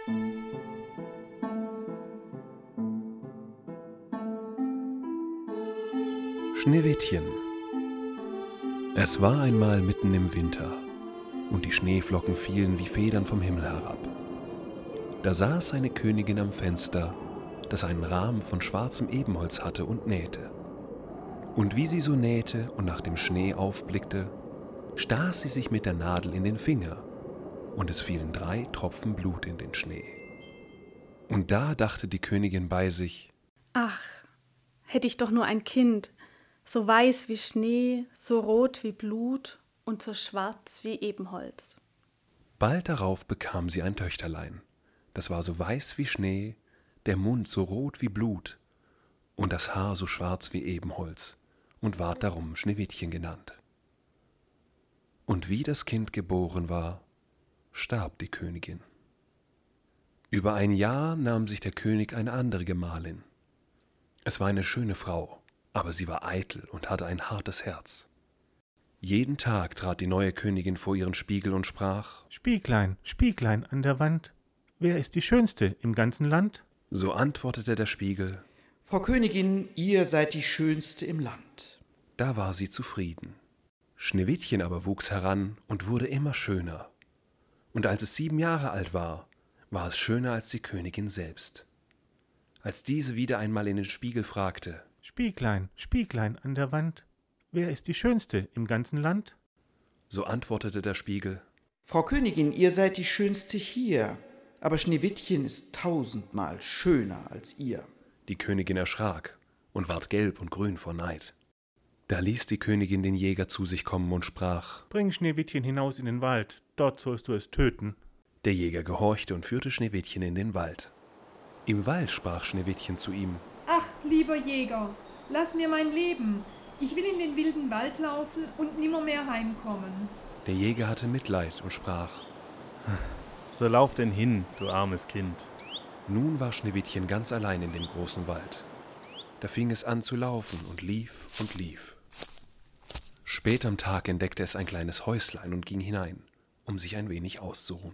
Schneewittchen. Es war einmal mitten im Winter und die Schneeflocken fielen wie Federn vom Himmel herab. Da saß eine Königin am Fenster, das einen Rahmen von schwarzem Ebenholz hatte und nähte. Und wie sie so nähte und nach dem Schnee aufblickte, stach sie sich mit der Nadel in den Finger und es fielen 3 Tropfen Blut in den Schnee. Und da dachte die Königin bei sich: Ach, hätte ich doch nur ein Kind, so weiß wie Schnee, so rot wie Blut und so schwarz wie Ebenholz. Bald darauf bekam sie ein Töchterlein, das war so weiß wie Schnee, der Mund so rot wie Blut und das Haar so schwarz wie Ebenholz und ward darum Schneewittchen genannt. Und wie das Kind geboren war, starb die Königin. Über ein Jahr nahm sich der König eine andere Gemahlin. Es war eine schöne Frau, aber sie war eitel und hatte ein hartes Herz. Jeden Tag trat die neue Königin vor ihren Spiegel und sprach: »Spieglein, Spieglein an der Wand, wer ist die Schönste im ganzen Land?« So antwortete der Spiegel: »Frau Königin, ihr seid die Schönste im Land.« Da war sie zufrieden. Schneewittchen aber wuchs heran und wurde immer schöner. Und als es 7 Jahre alt war, war es schöner als die Königin selbst. Als diese wieder einmal in den Spiegel fragte: »Spieglein, Spieglein an der Wand, wer ist die Schönste im ganzen Land?« So antwortete der Spiegel: »Frau Königin, ihr seid die Schönste hier, aber Schneewittchen ist 1000-mal schöner als ihr.« Die Königin erschrak und ward gelb und grün vor Neid. Da ließ die Königin den Jäger zu sich kommen und sprach: »Bring Schneewittchen hinaus in den Wald, dort sollst du es töten.« Der Jäger gehorchte und führte Schneewittchen in den Wald. Im Wald sprach Schneewittchen zu ihm: »Ach, lieber Jäger, lass mir mein Leben. Ich will in den wilden Wald laufen und nimmermehr heimkommen.« Der Jäger hatte Mitleid und sprach: »So lauf denn hin, du armes Kind.« Nun war Schneewittchen ganz allein in dem großen Wald. Da fing es an zu laufen und lief und lief. Spät am Tag entdeckte es ein kleines Häuslein und ging hinein, um sich ein wenig auszuruhen.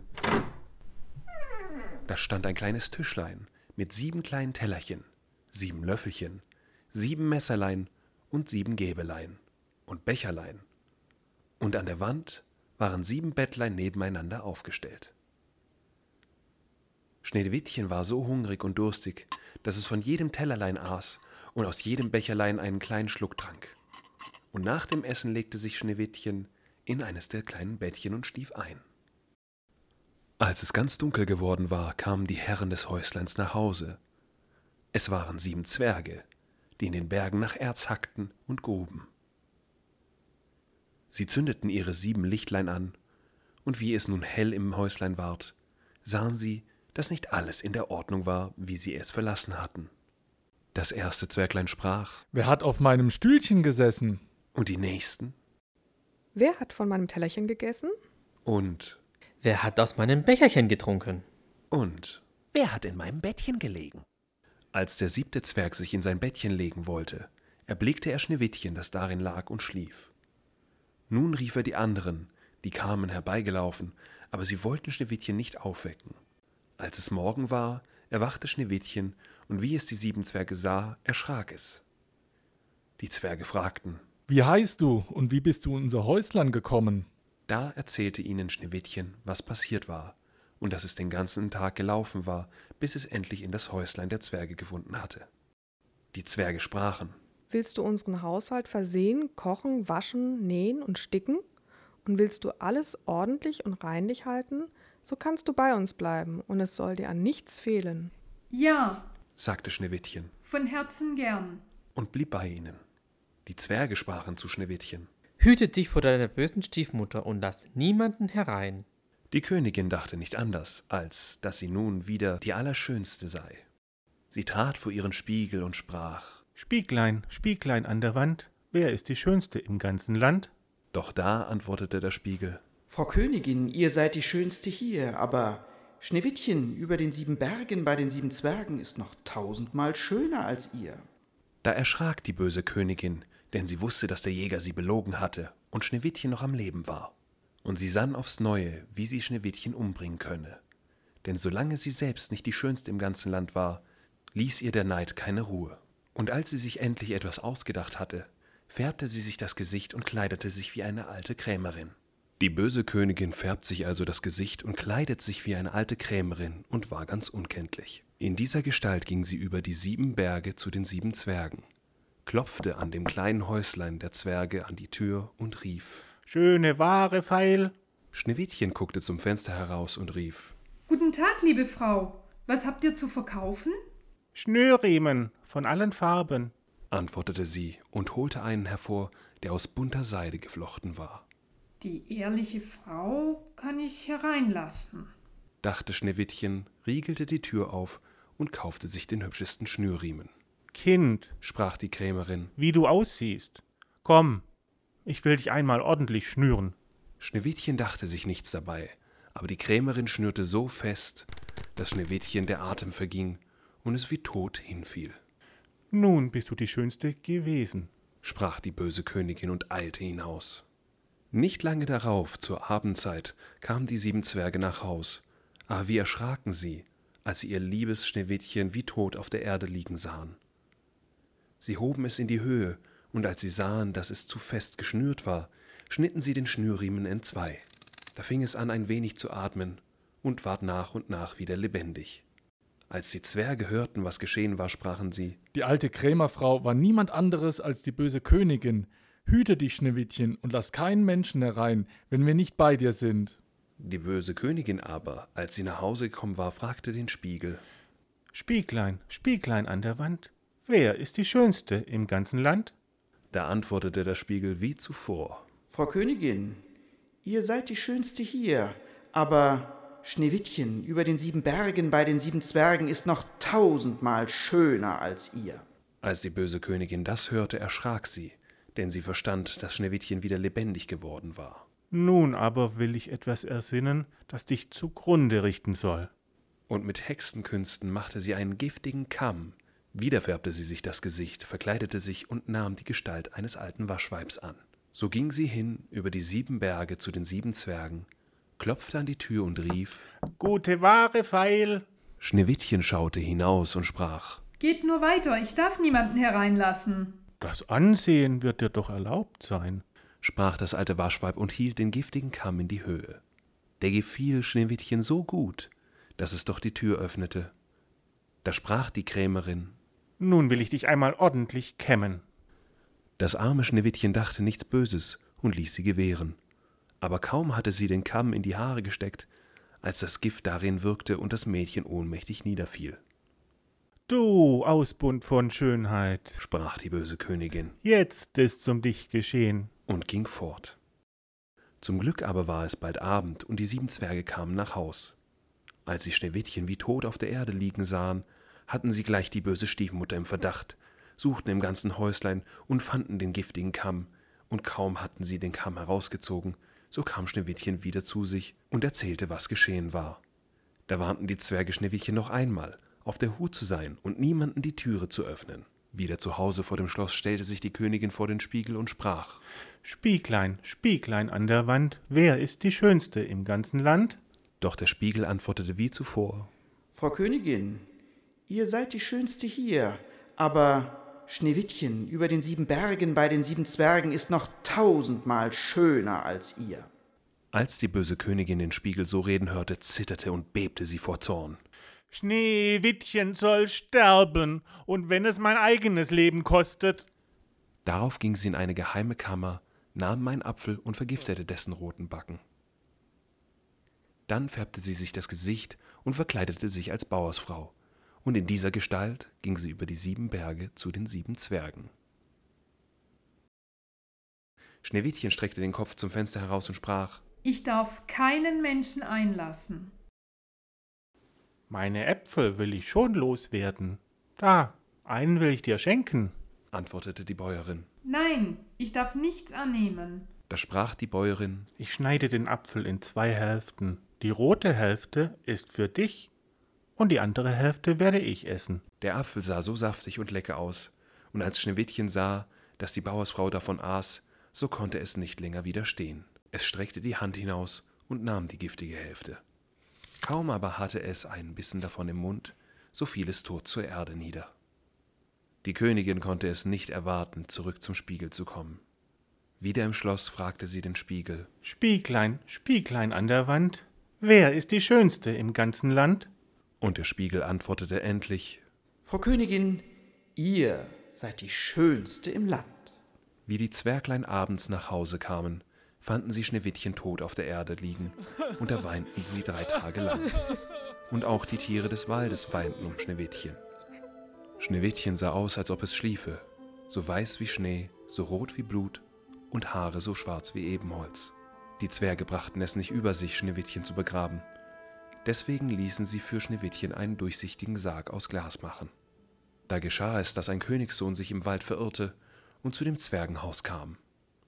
Da stand ein kleines Tischlein mit 7 kleinen Tellerchen, 7 Löffelchen, 7 Messerlein und 7 Gäbelein und Becherlein. Und an der Wand waren 7 Bettlein nebeneinander aufgestellt. Schneewittchen war so hungrig und durstig, dass es von jedem Tellerlein aß und aus jedem Becherlein einen kleinen Schluck trank. Und nach dem Essen legte sich Schneewittchen in eines der kleinen Bettchen und schlief ein. Als es ganz dunkel geworden war, kamen die Herren des Häusleins nach Hause. Es waren 7 Zwerge, die in den Bergen nach Erz hackten und gruben. Sie zündeten ihre 7 Lichtlein an, und wie es nun hell im Häuslein ward, sahen sie, dass nicht alles in der Ordnung war, wie sie es verlassen hatten. Das erste Zwerglein sprach: »Wer hat auf meinem Stühlchen gesessen?« Und die nächsten: »Wer hat von meinem Tellerchen gegessen?« Und: »Wer hat aus meinem Becherchen getrunken?« Und: »Wer hat in meinem Bettchen gelegen?« Als der 7. Zwerg sich in sein Bettchen legen wollte, erblickte er Schneewittchen, das darin lag und schlief. Nun rief er die anderen, die kamen herbeigelaufen, aber sie wollten Schneewittchen nicht aufwecken. Als es Morgen war, erwachte Schneewittchen, und wie es die 7 Zwerge sah, erschrak es. Die Zwerge fragten: »Wie heißt du und wie bist du in unser Häuslein gekommen?« Da erzählte ihnen Schneewittchen, was passiert war, und dass es den ganzen Tag gelaufen war, bis es endlich in das Häuslein der Zwerge gefunden hatte. Die Zwerge sprachen: »Willst du unseren Haushalt versehen, kochen, waschen, nähen und sticken? Und willst du alles ordentlich und reinlich halten, so kannst du bei uns bleiben, und es soll dir an nichts fehlen.« »Ja«, sagte Schneewittchen von Herzen gern. und blieb bei ihnen. Die Zwerge sprachen zu Schneewittchen: »Hüte dich vor deiner bösen Stiefmutter und lass niemanden herein.« Die Königin dachte nicht anders, als dass sie nun wieder die Allerschönste sei. Sie trat vor ihren Spiegel und sprach: »Spieglein, Spieglein an der Wand, wer ist die Schönste im ganzen Land?« Doch da antwortete der Spiegel: »Frau Königin, ihr seid die Schönste hier, aber Schneewittchen über den 7 Bergen bei den 7 Zwergen ist noch 1000-mal schöner als ihr.« Da erschrak die böse Königin, denn sie wusste, dass der Jäger sie belogen hatte und Schneewittchen noch am Leben war. Und sie sann aufs Neue, wie sie Schneewittchen umbringen könne. denn solange sie selbst nicht die Schönste im ganzen Land war, ließ ihr der Neid keine Ruhe. Und als sie sich endlich etwas ausgedacht hatte, färbte sie sich das Gesicht und kleidete sich wie eine alte Krämerin. Die böse Königin färbt sich also das Gesicht und kleidet sich wie eine alte Krämerin und war ganz unkenntlich. In dieser Gestalt ging sie über die 7 Berge zu den 7 Zwergen, klopfte an dem kleinen Häuslein der Zwerge an die Tür und rief: Schöne Ware, Feil. Schneewittchen guckte zum Fenster heraus und rief: Guten Tag, liebe Frau. Was habt ihr zu verkaufen? Schnürriemen von allen Farben, antwortete sie und holte einen hervor, der aus bunter Seide geflochten war. Die ehrliche Frau kann ich hereinlassen, dachte Schneewittchen, riegelte die Tür auf und kaufte sich den hübschesten Schnürriemen. Kind, sprach die Krämerin, wie du aussiehst. Komm, ich will dich einmal ordentlich schnüren. Schneewittchen dachte sich nichts dabei, aber die Krämerin schnürte so fest, dass Schneewittchen der Atem verging und es wie tot hinfiel. Nun bist du die Schönste gewesen, sprach die böse Königin und eilte hinaus. Nicht lange darauf, zur Abendzeit, kamen die 7 Zwerge nach Haus, aber wie erschraken sie, als sie ihr liebes Schneewittchen wie tot auf der Erde liegen sahen. Sie hoben es in die Höhe, und als sie sahen, dass es zu fest geschnürt war, schnitten sie den Schnürriemen entzwei. Da fing es an, ein wenig zu atmen und ward nach und nach wieder lebendig. Als die Zwerge hörten, was geschehen war, sprachen sie: Die alte Krämerfrau war niemand anderes als die böse Königin. Hüte dich, Schneewittchen, und lass keinen Menschen herein, wenn wir nicht bei dir sind. Die böse Königin aber, als sie nach Hause gekommen war, fragte den Spiegel: Spieglein, Spieglein an der Wand, wer ist die Schönste im ganzen Land? Da antwortete der Spiegel wie zuvor: Frau Königin, ihr seid die Schönste hier, aber Schneewittchen über den 7 Bergen bei den 7 Zwergen ist noch 1000-mal schöner als ihr. Als die böse Königin das hörte, erschrak sie, denn sie verstand, dass Schneewittchen wieder lebendig geworden war. Nun aber will ich etwas ersinnen, das dich zugrunde richten soll. Und mit Hexenkünsten machte sie einen giftigen Kamm. Wieder färbte sie sich das Gesicht, verkleidete sich und nahm die Gestalt eines alten Waschweibs an. So ging sie hin über die 7 Berge zu den 7 Zwergen, klopfte an die Tür und rief: Gute Ware, Feil. Schneewittchen schaute hinaus und sprach: Geht nur weiter, ich darf niemanden hereinlassen. Das Ansehen wird dir doch erlaubt sein, sprach das alte Waschweib und hielt den giftigen Kamm in die Höhe. Der gefiel Schneewittchen so gut, dass es doch die Tür öffnete. Da sprach die Krämerin: Nun will ich dich einmal ordentlich kämmen. Das arme Schneewittchen dachte nichts Böses und ließ sie gewähren. Aber kaum hatte sie den Kamm in die Haare gesteckt, als das Gift darin wirkte und das Mädchen ohnmächtig niederfiel. Du Ausbund von Schönheit, sprach die böse Königin, jetzt ist's um dich geschehen, und ging fort. Zum Glück aber war es bald Abend, und die 7 Zwerge kamen nach Haus. Als sie Schneewittchen wie tot auf der Erde liegen sahen, hatten sie gleich die böse Stiefmutter im Verdacht, suchten im ganzen Häuslein und fanden den giftigen Kamm, und kaum hatten sie den Kamm herausgezogen, so kam Schneewittchen wieder zu sich und erzählte, was geschehen war. Da warnten die Zwerge Schneewittchen noch einmal, auf der Hut zu sein und niemanden die Türe zu öffnen. Wieder zu Hause vor dem Schloss stellte sich die Königin vor den Spiegel und sprach: Spieglein, Spieglein an der Wand, wer ist die Schönste im ganzen Land? Doch der Spiegel antwortete wie zuvor: Frau Königin, ihr seid die Schönste hier, aber Schneewittchen über den 7 Bergen bei den 7 Zwergen ist noch 1000-mal schöner als ihr. Als die böse Königin den Spiegel so reden hörte, zitterte und bebte sie vor Zorn. Schneewittchen soll sterben, und wenn es mein eigenes Leben kostet. Darauf ging sie in eine geheime Kammer, nahm einen Apfel und vergiftete dessen roten Backen. Dann färbte sie sich das Gesicht und verkleidete sich als Bauersfrau, und in dieser Gestalt ging sie über die 7 Berge zu den 7 Zwergen. Schneewittchen streckte den Kopf zum Fenster heraus und sprach: Ich darf keinen Menschen einlassen. Meine Äpfel will ich schon loswerden. Da, einen will ich dir schenken, antwortete die Bäuerin. Nein, ich darf nichts annehmen. Da sprach die Bäuerin: Ich schneide den Apfel in 2 Hälften. Die rote Hälfte ist für dich und die andere Hälfte werde ich essen. Der Apfel sah so saftig und lecker aus, und als Schneewittchen sah, dass die Bauersfrau davon aß, so konnte es nicht länger widerstehen. Es streckte die Hand hinaus und nahm die giftige Hälfte. Kaum aber hatte es einen Bissen davon im Mund, so fiel es tot zur Erde nieder. Die Königin konnte es nicht erwarten, zurück zum Spiegel zu kommen. Wieder im Schloss fragte sie den Spiegel: Spieglein, Spieglein an der Wand, wer ist die Schönste im ganzen Land? Und der Spiegel antwortete endlich: Frau Königin, ihr seid die Schönste im Land. Wie die Zwerglein abends nach Hause kamen, fanden sie Schneewittchen tot auf der Erde liegen, und da weinten sie 3 Tage lang. Und auch die Tiere des Waldes weinten um Schneewittchen. Schneewittchen sah aus, als ob es schliefe, so weiß wie Schnee, so rot wie Blut und Haare so schwarz wie Ebenholz. Die Zwerge brachten es nicht über sich, Schneewittchen zu begraben. Deswegen ließen sie für Schneewittchen einen durchsichtigen Sarg aus Glas machen. Da geschah es, dass ein Königssohn sich im Wald verirrte und zu dem Zwergenhaus kam.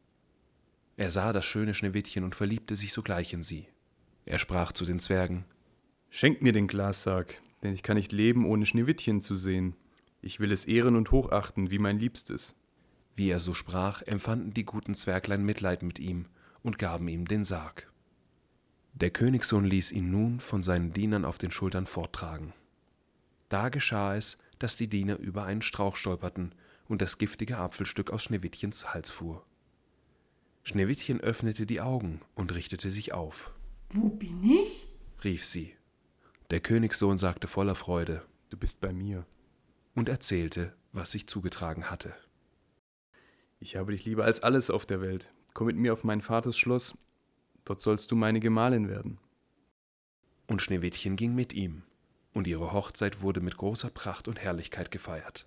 Er sah das schöne Schneewittchen und verliebte sich sogleich in sie. Er sprach zu den Zwergen: Schenkt mir den Glassarg, denn ich kann nicht leben, ohne Schneewittchen zu sehen. Ich will es ehren und hochachten, wie mein Liebstes. Wie er so sprach, empfanden die guten Zwerglein Mitleid mit ihm und gaben ihm den Sarg. Der Königssohn ließ ihn nun von seinen Dienern auf den Schultern forttragen. Da geschah es, dass die Diener über einen Strauch stolperten und das giftige Apfelstück aus Schneewittchens Hals fuhr. Schneewittchen öffnete die Augen und richtete sich auf. Wo bin ich? Rief sie. Der Königssohn sagte voller Freude: Du bist bei mir. Und erzählte, was sich zugetragen hatte. Ich habe dich lieber als alles auf der Welt. Komm mit mir auf mein Vaters Schloss, dort sollst du meine Gemahlin werden. Und Schneewittchen ging mit ihm, und ihre Hochzeit wurde mit großer Pracht und Herrlichkeit gefeiert.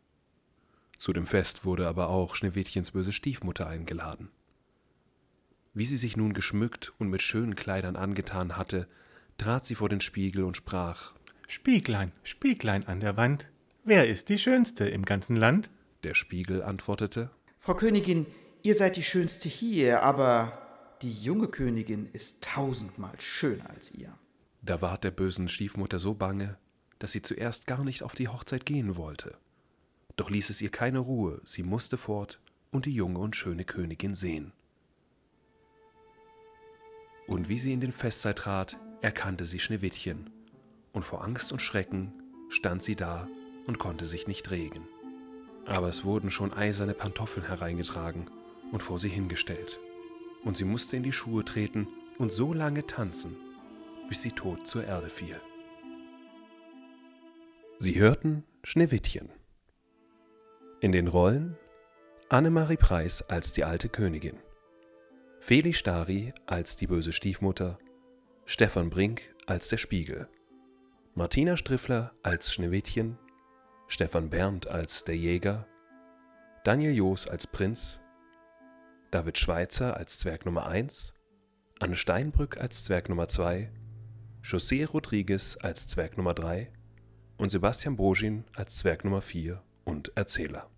Zu dem Fest wurde aber auch Schneewittchens böse Stiefmutter eingeladen. Wie sie sich nun geschmückt und mit schönen Kleidern angetan hatte, trat sie vor den Spiegel und sprach: Spieglein, Spieglein an der Wand, wer ist die Schönste im ganzen Land? Der Spiegel antwortete: Frau Königin, ihr seid die Schönste hier, aber die junge Königin ist 1000-mal schöner als ihr. Da ward der bösen Stiefmutter so bange, dass sie zuerst gar nicht auf die Hochzeit gehen wollte. Doch ließ es ihr keine Ruhe, sie musste fort und die junge und schöne Königin sehen. Und wie sie in den Festsaal trat, erkannte sie Schneewittchen, und vor Angst und Schrecken stand sie da und konnte sich nicht regen. Aber es wurden schon eiserne Pantoffeln hereingetragen und vor sie hingestellt, und sie musste in die Schuhe treten und so lange tanzen, bis sie tot zur Erde fiel. Sie hörten Schneewittchen. In den Rollen Annemarie Preis als die alte Königin, Feli Stari als die böse Stiefmutter, Stefan Brink als der Spiegel, Martina Striffler als Schneewittchen, Stefan Berndt als der Jäger, Daniel Joos als Prinz, David Schweitzer als Zwerg Nummer 1, Anne Steinbrück als Zwerg Nummer 2, José Rodriguez als Zwerg Nummer 3 und Sebastian Brogin als Zwerg Nummer 4 und Erzähler.